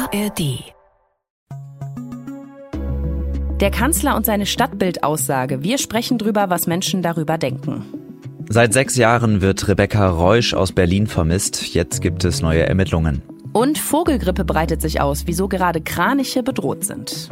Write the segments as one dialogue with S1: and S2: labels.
S1: ARD. Der Kanzler und seine Stadtbildaussage. Wir sprechen drüber, was Menschen darüber denken.
S2: Seit 6 Jahren wird Rebecca Reusch aus Berlin vermisst. Jetzt gibt es neue Ermittlungen.
S1: Und Vogelgrippe breitet sich aus, wieso gerade Kraniche bedroht sind.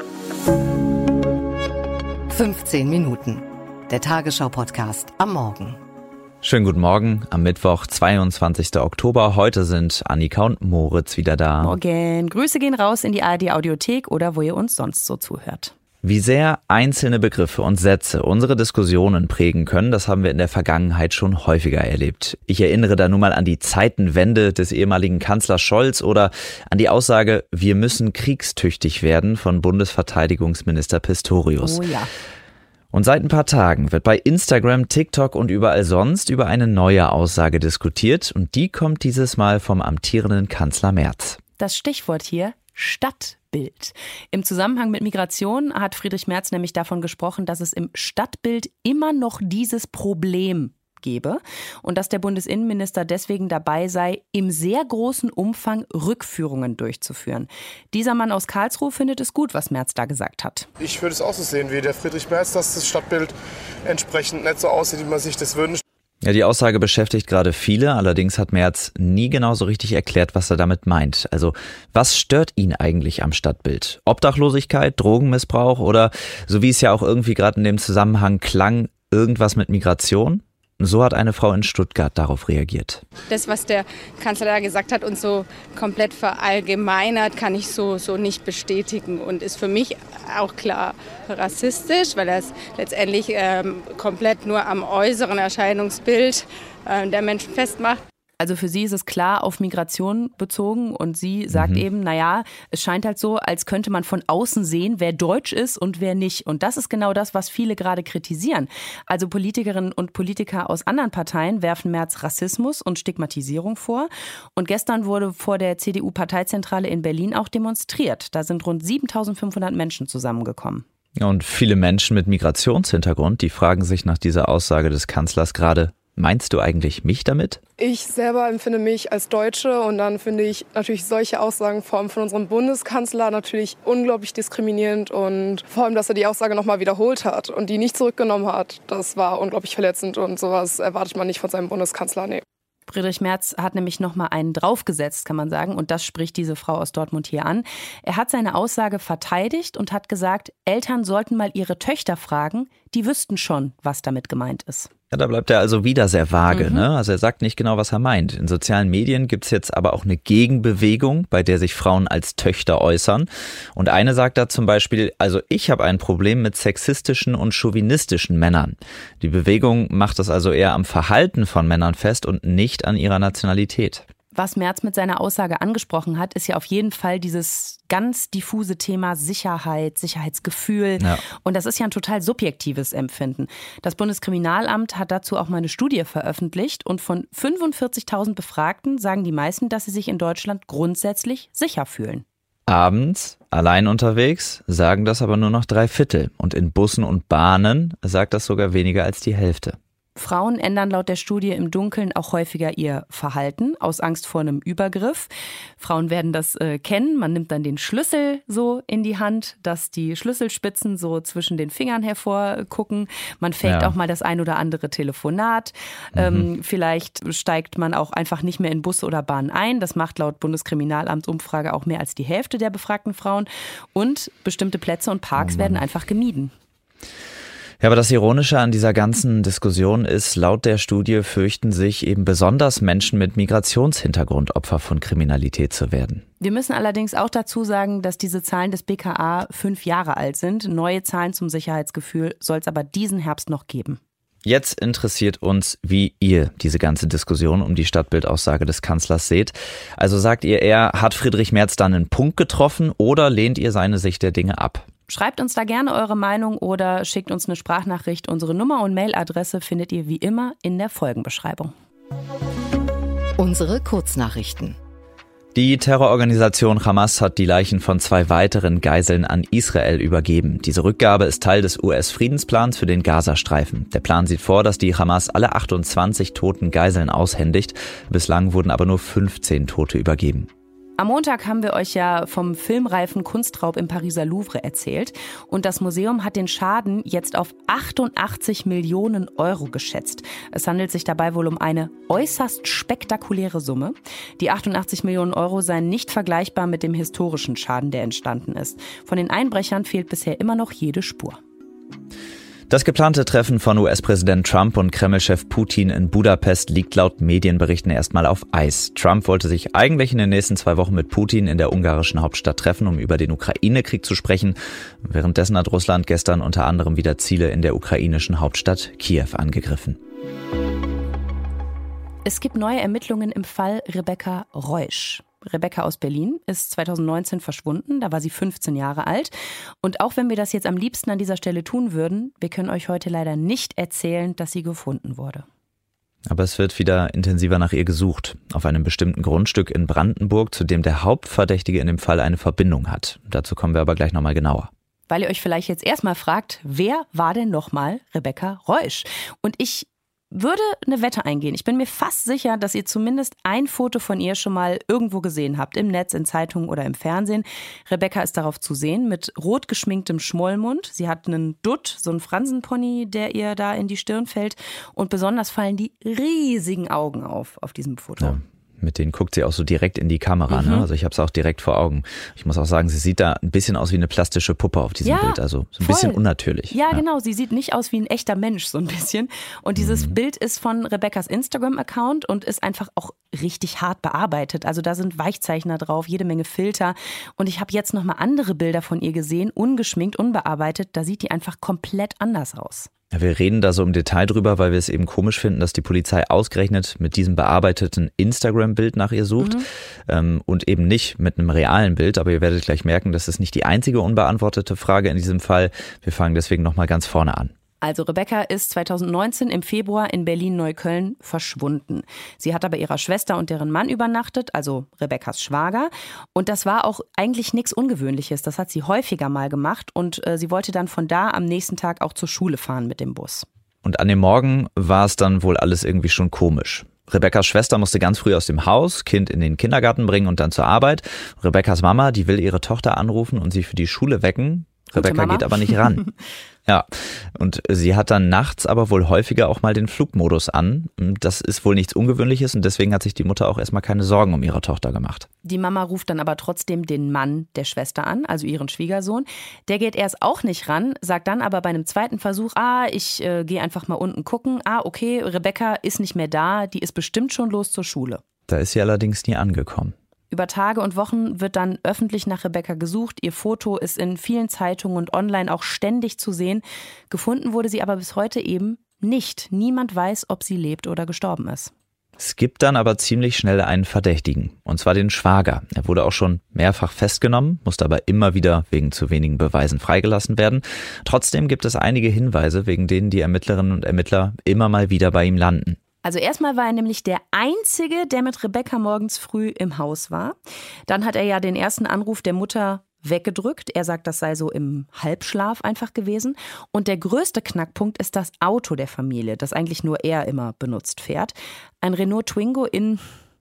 S3: 15 Minuten. Der Tagesschau-Podcast am Morgen.
S2: Schönen guten Morgen am Mittwoch, 22. Oktober. Heute sind Annika und Moritz wieder da.
S1: Morgen. Grüße gehen raus in die ARD-Audiothek oder wo ihr uns sonst so zuhört.
S2: Wie sehr einzelne Begriffe und Sätze unsere Diskussionen prägen können, das haben wir in der Vergangenheit schon häufiger erlebt. Ich erinnere da nun mal an die Zeitenwende des ehemaligen Kanzlers Scholz oder an die Aussage, wir müssen kriegstüchtig werden von Bundesverteidigungsminister Pistorius.
S1: Oh ja.
S2: Und seit ein paar Tagen wird bei Instagram, TikTok und überall sonst über eine neue Aussage diskutiert und die kommt dieses Mal vom amtierenden Kanzler Merz.
S1: Das Stichwort hier: Stadtbild. Im Zusammenhang mit Migration hat Friedrich Merz nämlich davon gesprochen, dass es im Stadtbild immer noch dieses Problem gebe und dass der Bundesinnenminister deswegen dabei sei, im sehr großen Umfang Rückführungen durchzuführen. Dieser Mann aus Karlsruhe findet es gut, was Merz da gesagt hat.
S4: Ich würde es auch so sehen wie der Friedrich Merz, dass das Stadtbild entsprechend nicht so aussieht, wie man sich das wünscht.
S2: Ja, die Aussage beschäftigt gerade viele, allerdings hat Merz nie genau so richtig erklärt, was er damit meint. Also, was stört ihn eigentlich am Stadtbild? Obdachlosigkeit, Drogenmissbrauch oder, so wie es ja auch irgendwie gerade in dem Zusammenhang klang, irgendwas mit Migration? So hat eine Frau in Stuttgart darauf reagiert.
S5: Das, was der Kanzler da gesagt hat und so komplett verallgemeinert, kann ich so nicht bestätigen und ist für mich auch klar rassistisch, weil er es letztendlich komplett nur am äußeren Erscheinungsbild der Menschen festmacht.
S1: Also für sie ist es klar auf Migration bezogen und sie sagt eben, naja, es scheint halt so, als könnte man von außen sehen, wer deutsch ist und wer nicht. Und das ist genau das, was viele gerade kritisieren. Also Politikerinnen und Politiker aus anderen Parteien werfen Merz Rassismus und Stigmatisierung vor. Und gestern wurde vor der CDU-Parteizentrale in Berlin auch demonstriert. Da sind rund 7.500 Menschen zusammengekommen.
S2: Und viele Menschen mit Migrationshintergrund, die fragen sich nach dieser Aussage des Kanzlers gerade, meinst du eigentlich mich damit?
S6: Ich selber empfinde mich als Deutsche und dann finde ich natürlich solche Aussagen vor allem von unserem Bundeskanzler natürlich unglaublich diskriminierend und vor allem, dass er die Aussage nochmal wiederholt hat und die nicht zurückgenommen hat, das war unglaublich verletzend und sowas erwartet man nicht von seinem Bundeskanzler. Nee.
S1: Friedrich Merz hat nämlich nochmal einen draufgesetzt, kann man sagen, und das spricht diese Frau aus Dortmund hier an. Er hat seine Aussage verteidigt und hat gesagt, Eltern sollten mal ihre Töchter fragen, die wüssten schon, was damit gemeint ist.
S2: Ja, da bleibt er also wieder sehr vage, ne? Also er sagt nicht genau, was er meint. In sozialen Medien gibt's jetzt aber auch eine Gegenbewegung, bei der sich Frauen als Töchter äußern. Und eine sagt da zum Beispiel, also ich habe ein Problem mit sexistischen und chauvinistischen Männern. Die Bewegung macht das also eher am Verhalten von Männern fest und nicht an ihrer Nationalität.
S1: Was Merz mit seiner Aussage angesprochen hat, ist ja auf jeden Fall dieses ganz diffuse Thema Sicherheit, Sicherheitsgefühl. Ja. Und das ist ja ein total subjektives Empfinden. Das Bundeskriminalamt hat dazu auch mal eine Studie veröffentlicht. Und von 45.000 Befragten sagen die meisten, dass sie sich in Deutschland grundsätzlich sicher fühlen.
S2: Abends, allein unterwegs, sagen das aber nur noch 3/4. Und in Bussen und Bahnen sagt das sogar weniger als die Hälfte.
S1: Frauen ändern laut der Studie im Dunkeln auch häufiger ihr Verhalten aus Angst vor einem Übergriff. Frauen werden das kennen. Man nimmt dann den Schlüssel so in die Hand, dass die Schlüsselspitzen so zwischen den Fingern hervorgucken. Man faked auch mal das ein oder andere Telefonat. Vielleicht steigt man auch einfach nicht mehr in Busse oder Bahnen ein. Das macht laut Bundeskriminalamtsumfrage auch mehr als die Hälfte der befragten Frauen. Und bestimmte Plätze und Parks werden einfach gemieden.
S2: Ja, aber das Ironische an dieser ganzen Diskussion ist, laut der Studie fürchten sich eben besonders Menschen mit Migrationshintergrund Opfer von Kriminalität zu werden.
S1: Wir müssen allerdings auch dazu sagen, dass diese Zahlen des BKA 5 Jahre alt sind. Neue Zahlen zum Sicherheitsgefühl soll es aber diesen Herbst noch geben.
S2: Jetzt interessiert uns, wie ihr diese ganze Diskussion um die Stadtbildaussage des Kanzlers seht. Also sagt ihr eher, hat Friedrich Merz dann einen Punkt getroffen oder lehnt ihr seine Sicht der Dinge ab?
S1: Schreibt uns da gerne eure Meinung oder schickt uns eine Sprachnachricht. Unsere Nummer und Mailadresse findet ihr wie immer in der Folgenbeschreibung.
S3: Unsere Kurznachrichten.
S2: Die Terrororganisation Hamas hat die Leichen von 2 weiteren Geiseln an Israel übergeben. Diese Rückgabe ist Teil des US-Friedensplans für den Gazastreifen. Der Plan sieht vor, dass die Hamas alle 28 toten Geiseln aushändigt. Bislang wurden aber nur 15 Tote übergeben.
S1: Am Montag haben wir euch ja vom filmreifen Kunstraub im Pariser Louvre erzählt. Und das Museum hat den Schaden jetzt auf 88 Millionen Euro geschätzt. Es handelt sich dabei wohl um eine äußerst spektakuläre Summe. Die 88 Millionen Euro seien nicht vergleichbar mit dem historischen Schaden, der entstanden ist. Von den Einbrechern fehlt bisher immer noch jede Spur.
S2: Das geplante Treffen von US-Präsident Trump und Kreml-Chef Putin in Budapest liegt laut Medienberichten erstmal auf Eis. Trump wollte sich eigentlich in den nächsten 2 Wochen mit Putin in der ungarischen Hauptstadt treffen, um über den Ukraine-Krieg zu sprechen. Währenddessen hat Russland gestern unter anderem wieder Ziele in der ukrainischen Hauptstadt Kiew angegriffen.
S1: Es gibt neue Ermittlungen im Fall Rebecca Reusch. Rebecca aus Berlin ist 2019 verschwunden, da war sie 15 Jahre alt. Und auch wenn wir das jetzt am liebsten an dieser Stelle tun würden, wir können euch heute leider nicht erzählen, dass sie gefunden wurde.
S2: Aber es wird wieder intensiver nach ihr gesucht. Auf einem bestimmten Grundstück in Brandenburg, zu dem der Hauptverdächtige in dem Fall eine Verbindung hat. Dazu kommen wir aber gleich nochmal genauer.
S1: Weil ihr euch vielleicht jetzt erstmal fragt, wer war denn nochmal Rebecca Reusch? Und ich würde eine Wette eingehen. Ich bin mir fast sicher, dass ihr zumindest ein Foto von ihr schon mal irgendwo gesehen habt. Im Netz, in Zeitungen oder im Fernsehen. Rebecca ist darauf zu sehen mit rot geschminktem Schmollmund. Sie hat einen Dutt, so einen Fransenpony, der ihr da in die Stirn fällt. Und besonders fallen die riesigen Augen auf diesem Foto.
S2: Ja. Mit denen guckt sie auch so direkt in die Kamera. Ne? Also ich habe es auch direkt vor Augen. Ich muss auch sagen, sie sieht da ein bisschen aus wie eine plastische Puppe auf diesem Bild. Also so ein bisschen unnatürlich.
S1: Ja, genau. Sie sieht nicht aus wie ein echter Mensch, so ein bisschen. Und dieses Bild ist von Rebeccas Instagram-Account und ist einfach auch richtig hart bearbeitet. Also da sind Weichzeichner drauf, jede Menge Filter. Und ich habe jetzt nochmal andere Bilder von ihr gesehen, ungeschminkt, unbearbeitet. Da sieht die einfach komplett anders aus.
S2: Ja, wir reden da so im Detail drüber, weil wir es eben komisch finden, dass die Polizei ausgerechnet mit diesem bearbeiteten Instagram-Bild nach ihr sucht und eben nicht mit einem realen Bild. Aber ihr werdet gleich merken, das ist nicht die einzige unbeantwortete Frage in diesem Fall. Wir fangen deswegen nochmal ganz vorne an.
S1: Also Rebecca ist 2019 im Februar in Berlin-Neukölln verschwunden. Sie hat aber ihrer Schwester und deren Mann übernachtet, also Rebeccas Schwager. Und das war auch eigentlich nichts Ungewöhnliches. Das hat sie häufiger mal gemacht und sie wollte dann von da am nächsten Tag auch zur Schule fahren mit dem Bus.
S2: Und an dem Morgen war es dann wohl alles irgendwie schon komisch. Rebeccas Schwester musste ganz früh aus dem Haus, Kind in den Kindergarten bringen und dann zur Arbeit. Rebeccas Mama, die will ihre Tochter anrufen und sie für die Schule wecken. Rebecca geht aber nicht ran. Ja, und sie hat dann nachts aber wohl häufiger auch mal den Flugmodus an. Das ist wohl nichts Ungewöhnliches und deswegen hat sich die Mutter auch erstmal keine Sorgen um ihre Tochter gemacht.
S1: Die Mama ruft dann aber trotzdem den Mann der Schwester an, also ihren Schwiegersohn. Der geht erst auch nicht ran, sagt dann aber bei einem zweiten Versuch, ich gehe einfach mal unten gucken. Okay, Rebecca ist nicht mehr da, die ist bestimmt schon los zur Schule.
S2: Da ist sie allerdings nie angekommen.
S1: Über Tage und Wochen wird dann öffentlich nach Rebecca gesucht. Ihr Foto ist in vielen Zeitungen und online auch ständig zu sehen. Gefunden wurde sie aber bis heute eben nicht. Niemand weiß, ob sie lebt oder gestorben ist.
S2: Es gibt dann aber ziemlich schnell einen Verdächtigen, und zwar den Schwager. Er wurde auch schon mehrfach festgenommen, musste aber immer wieder wegen zu wenigen Beweisen freigelassen werden. Trotzdem gibt es einige Hinweise, wegen denen die Ermittlerinnen und Ermittler immer mal wieder bei ihm landen.
S1: Also erstmal war er nämlich der Einzige, der mit Rebecca morgens früh im Haus war. Dann hat er ja den ersten Anruf der Mutter weggedrückt. Er sagt, das sei so im Halbschlaf einfach gewesen. Und der größte Knackpunkt ist das Auto der Familie, das eigentlich nur er immer benutzt fährt. Ein Renault Twingo in,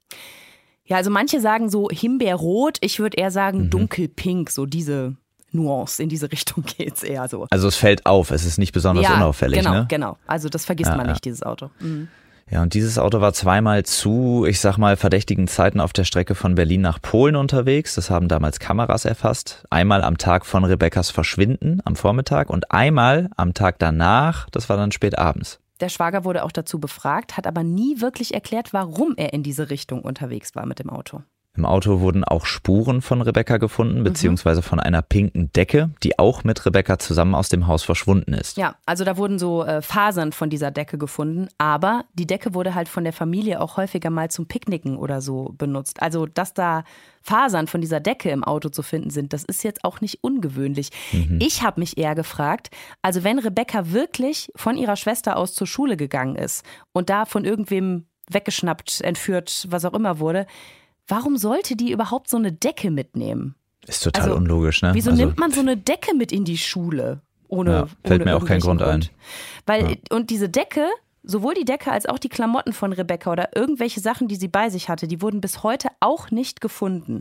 S1: ja, also manche sagen so himbeerrot, ich würde eher sagen dunkelpink, so diese Nuance, in diese Richtung geht's eher so.
S2: Also es fällt auf, es ist nicht besonders unauffällig,
S1: genau,
S2: ne?
S1: Genau, also das vergisst man nicht, dieses Auto. Mhm.
S2: Ja, und dieses Auto war zweimal zu, ich sag mal, verdächtigen Zeiten auf der Strecke von Berlin nach Polen unterwegs. Das haben damals Kameras erfasst. Einmal am Tag von Rebeccas Verschwinden am Vormittag und einmal am Tag danach, das war dann spät abends.
S1: Der Schwager wurde auch dazu befragt, hat aber nie wirklich erklärt, warum er in diese Richtung unterwegs war mit dem Auto.
S2: Im Auto wurden auch Spuren von Rebecca gefunden, beziehungsweise von einer pinken Decke, die auch mit Rebecca zusammen aus dem Haus verschwunden ist.
S1: Ja, also da wurden so Fasern von dieser Decke gefunden, aber die Decke wurde halt von der Familie auch häufiger mal zum Picknicken oder so benutzt. Also, dass da Fasern von dieser Decke im Auto zu finden sind, das ist jetzt auch nicht ungewöhnlich. Ich habe mich eher gefragt, also wenn Rebecca wirklich von ihrer Schwester aus zur Schule gegangen ist und da von irgendwem weggeschnappt, entführt, was auch immer wurde, warum sollte die überhaupt so eine Decke mitnehmen?
S2: Ist total unlogisch, ne?
S1: Wieso nimmt man so eine Decke mit in die Schule?
S2: Fällt mir auch kein Grund ein.
S1: Weil, und diese Decke, sowohl die Decke als auch die Klamotten von Rebecca oder irgendwelche Sachen, die sie bei sich hatte, die wurden bis heute auch nicht gefunden.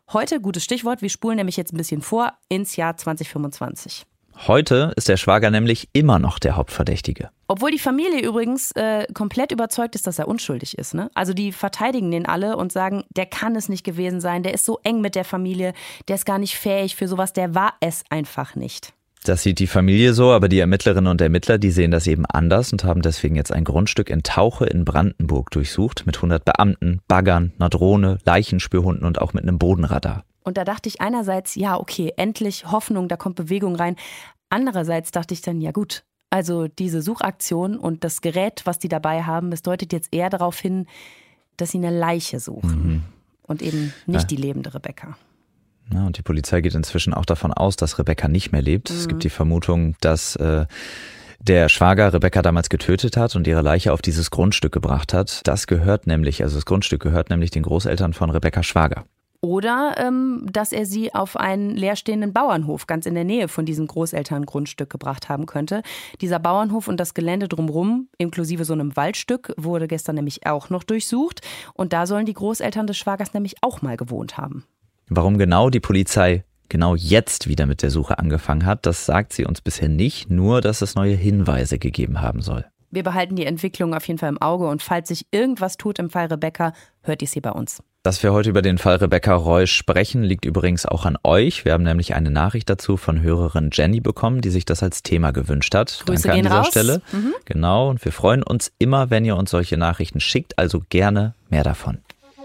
S1: Heute, gutes Stichwort, wir spulen nämlich jetzt ein bisschen vor ins Jahr 2025.
S2: Heute ist der Schwager nämlich immer noch der Hauptverdächtige.
S1: Obwohl die Familie übrigens komplett überzeugt ist, dass er unschuldig ist. Ne? Also die verteidigen den alle und sagen, der kann es nicht gewesen sein, der ist so eng mit der Familie, der ist gar nicht fähig für sowas, der war es einfach nicht.
S2: Das sieht die Familie so, aber die Ermittlerinnen und Ermittler, die sehen das eben anders und haben deswegen jetzt ein Grundstück in Tauche in Brandenburg durchsucht mit 100 Beamten, Baggern, einer Drohne, Leichenspürhunden und auch mit einem Bodenradar.
S1: Und da dachte ich einerseits, ja okay, endlich Hoffnung, da kommt Bewegung rein. Andererseits dachte ich dann, ja gut, also diese Suchaktion und das Gerät, was die dabei haben, das deutet jetzt eher darauf hin, dass sie eine Leiche suchen und eben nicht die lebende Rebecca.
S2: Ja, und die Polizei geht inzwischen auch davon aus, dass Rebecca nicht mehr lebt. Es gibt die Vermutung, dass der Schwager Rebecca damals getötet hat und ihre Leiche auf dieses Grundstück gebracht hat. Das Grundstück gehört nämlich den Großeltern von Rebecca Schwager.
S1: Oder dass er sie auf einen leerstehenden Bauernhof ganz in der Nähe von diesem Großelterngrundstück gebracht haben könnte. Dieser Bauernhof und das Gelände drumherum, inklusive so einem Waldstück, wurde gestern nämlich auch noch durchsucht. Und da sollen die Großeltern des Schwagers nämlich auch mal gewohnt haben.
S2: Warum genau die Polizei genau jetzt wieder mit der Suche angefangen hat, das sagt sie uns bisher nicht, nur dass es neue Hinweise gegeben haben soll.
S1: Wir behalten die Entwicklung auf jeden Fall im Auge und falls sich irgendwas tut im Fall Rebecca, hört ihr sie bei uns.
S2: Dass wir heute über den Fall Rebecca Reusch sprechen, liegt übrigens auch an euch. Wir haben nämlich eine Nachricht dazu von Hörerin Jenny bekommen, die sich das als Thema gewünscht hat.
S1: Grüße
S2: Danke
S1: gehen
S2: an dieser
S1: raus.
S2: Stelle. Genau, und wir freuen uns immer, wenn ihr uns solche Nachrichten schickt, also gerne mehr davon.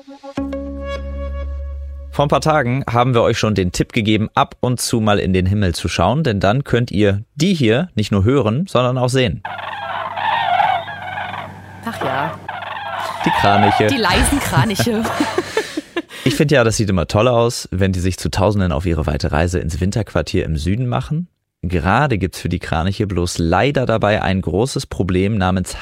S2: Vor ein paar Tagen haben wir euch schon den Tipp gegeben, ab und zu mal in den Himmel zu schauen, denn dann könnt ihr die hier nicht nur hören, sondern auch sehen.
S1: Ach ja,
S2: Die Kraniche.
S1: die leisen Kraniche.
S2: Ich finde ja, das sieht immer toll aus, wenn die sich zu Tausenden auf ihre weite Reise ins Winterquartier im Süden machen. Gerade gibt's für die Kraniche bloß leider dabei ein großes Problem namens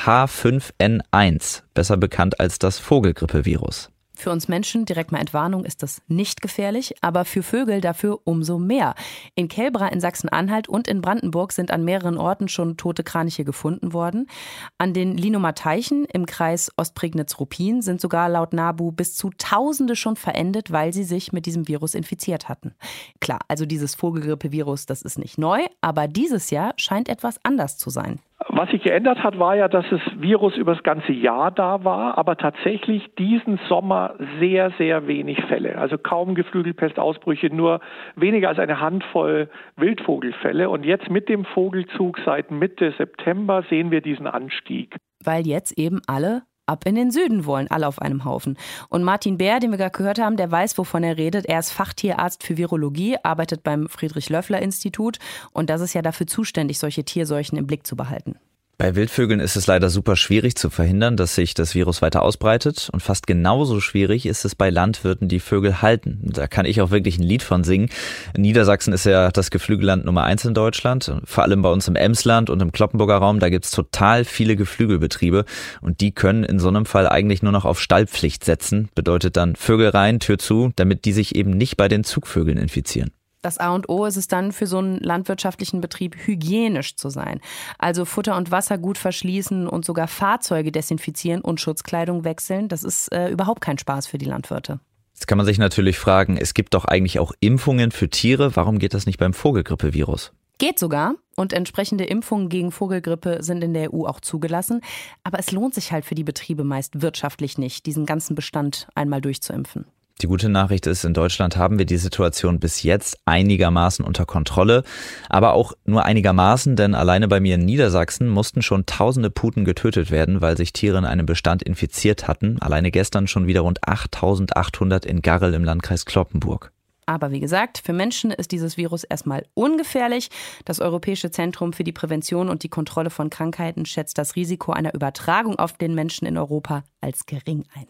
S2: H5N1, besser bekannt als das Vogelgrippevirus.
S1: Für uns Menschen, direkt mal Entwarnung, ist das nicht gefährlich, aber für Vögel dafür umso mehr. In Kelbra in Sachsen-Anhalt und in Brandenburg sind an mehreren Orten schon tote Kraniche gefunden worden. An den Linomer Teichen im Kreis Ostprignitz-Ruppin sind sogar laut NABU bis zu Tausende schon verendet, weil sie sich mit diesem Virus infiziert hatten. Klar, also dieses Vogelgrippevirus, das ist nicht neu, aber dieses Jahr scheint etwas anders zu sein.
S7: Was sich geändert hat, war ja, dass das Virus über das ganze Jahr da war, aber tatsächlich diesen Sommer sehr, sehr wenig Fälle. Also kaum Geflügelpestausbrüche, nur weniger als eine Handvoll Wildvogelfälle. Und jetzt mit dem Vogelzug seit Mitte September sehen wir diesen Anstieg.
S1: Weil jetzt eben alle ab in den Süden wollen, alle auf einem Haufen. Und Martin Bär, den wir gerade gehört haben, der weiß, wovon er redet. Er ist Fachtierarzt für Virologie, arbeitet beim Friedrich-Löffler-Institut und das ist ja dafür zuständig, solche Tierseuchen im Blick zu behalten.
S2: Bei Wildvögeln ist es leider super schwierig zu verhindern, dass sich das Virus weiter ausbreitet. Und fast genauso schwierig ist es bei Landwirten, die Vögel halten. Da kann ich auch wirklich ein Lied von singen. Niedersachsen ist ja das Geflügelland Nummer 1 in Deutschland. Vor allem bei uns im Emsland und im Kloppenburger Raum, da gibt's total viele Geflügelbetriebe. Und die können in so einem Fall eigentlich nur noch auf Stallpflicht setzen. Bedeutet dann Vögel rein, Tür zu, damit die sich eben nicht bei den Zugvögeln infizieren.
S1: Das A und O ist es dann für so einen landwirtschaftlichen Betrieb, hygienisch zu sein. Also Futter und Wasser gut verschließen und sogar Fahrzeuge desinfizieren und Schutzkleidung wechseln. Das ist überhaupt kein Spaß für die Landwirte.
S2: Jetzt kann man sich natürlich fragen, es gibt doch eigentlich auch Impfungen für Tiere. Warum geht das nicht beim Vogelgrippevirus?
S1: Geht sogar und entsprechende Impfungen gegen Vogelgrippe sind in der EU auch zugelassen. Aber es lohnt sich halt für die Betriebe meist wirtschaftlich nicht, diesen ganzen Bestand einmal durchzuimpfen.
S2: Die gute Nachricht ist, in Deutschland haben wir die Situation bis jetzt einigermaßen unter Kontrolle, aber auch nur einigermaßen, denn alleine bei mir in Niedersachsen mussten schon tausende Puten getötet werden, weil sich Tiere in einem Bestand infiziert hatten. Alleine gestern schon wieder rund 8.800 in Garrel im Landkreis Cloppenburg.
S1: Aber wie gesagt, für Menschen ist dieses Virus erstmal ungefährlich. Das Europäische Zentrum für die Prävention und die Kontrolle von Krankheiten schätzt das Risiko einer Übertragung auf den Menschen in Europa als gering ein.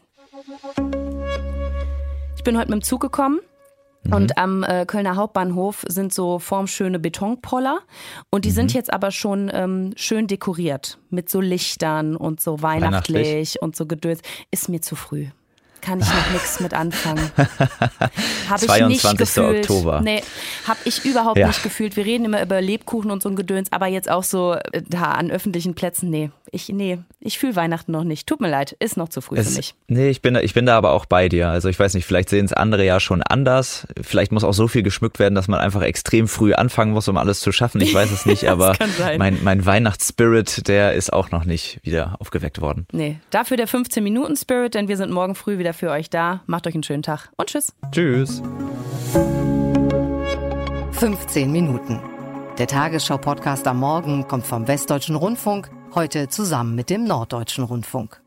S1: Ich bin heute mit dem Zug gekommen und am Kölner Hauptbahnhof sind so formschöne Betonpoller und die sind jetzt aber schon schön dekoriert mit so Lichtern und so weihnachtlich und so Gedöns. Ist mir zu früh. kann ich noch nichts mit anfangen.
S2: 22. Oktober.
S1: Nee, habe ich überhaupt nicht gefühlt. Wir reden immer über Lebkuchen und so ein Gedöns, aber jetzt auch so da an öffentlichen Plätzen, ich fühle Weihnachten noch nicht. Tut mir leid, ist noch zu früh für mich.
S2: Nee, ich bin da aber auch bei dir. Also ich weiß nicht, vielleicht sehen es andere ja schon anders. Vielleicht muss auch so viel geschmückt werden, dass man einfach extrem früh anfangen muss, um alles zu schaffen. Ich weiß es nicht, aber mein Weihnachtsspirit, der ist auch noch nicht wieder aufgeweckt worden.
S1: Nee, dafür der 15-Minuten-Spirit, denn wir sind morgen früh wieder für euch da. Macht euch einen schönen Tag und tschüss.
S2: Tschüss.
S3: 15 Minuten. Der Tagesschau-Podcast am Morgen kommt vom Westdeutschen Rundfunk, heute zusammen mit dem Norddeutschen Rundfunk.